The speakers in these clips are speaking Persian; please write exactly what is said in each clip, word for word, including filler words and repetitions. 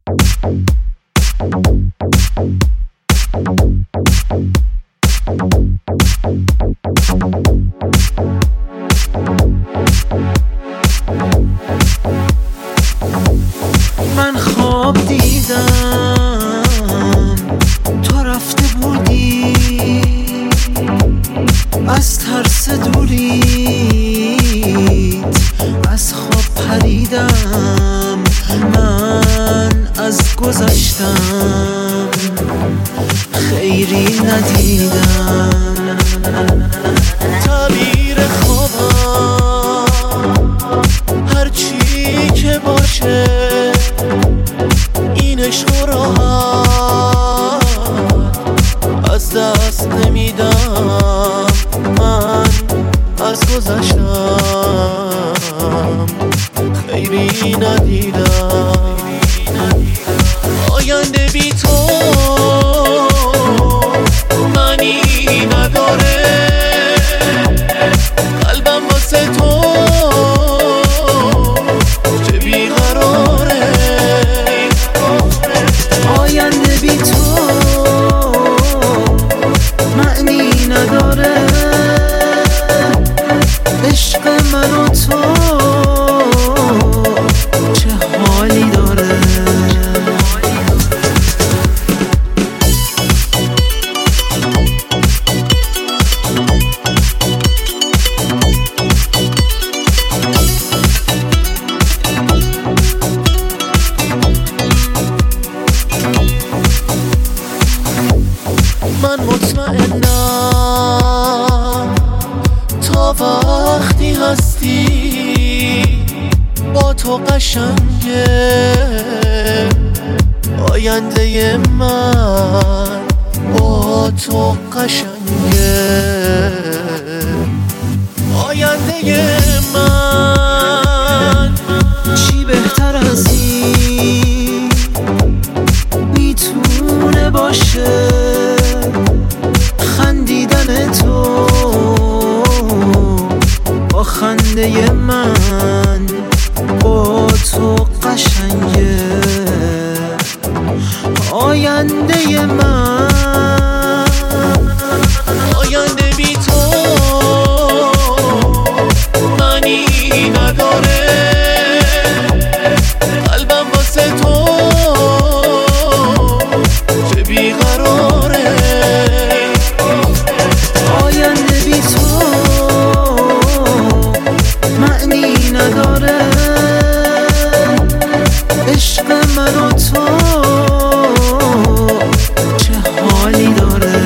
من خواب دیدم تو رفته بودی، از ترس دوریت از خواب پریدم. من از گذشتم خیری ندیدم. تعبیر خوابم هرچی که باشه، این عشق و راحت از دست نمیدم. من از گذشتم خیری ندیدم. آینده بی تو معنی نداره، قلبم واسه تو چه بیقراره. آینده بی تو معنی نداره، عشق من و تو چه حالی داره. من مطمئنم تا وقتی هستی با تو قشنگه. آینده من با تو قشنگه. آینده من چی بهتر از این میتونه باشه؟ خندیدن تو با خنده من با تو قشنگه. آینده من آینده بی تو معنی نداره، قلبم واسه تو چه بیقراره. آینده بی تو معنی نداره، عشق من و تو چه حالی داره.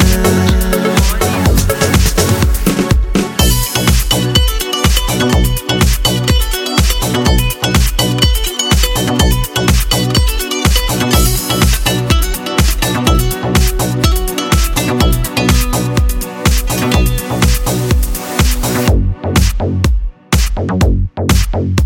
Thank you.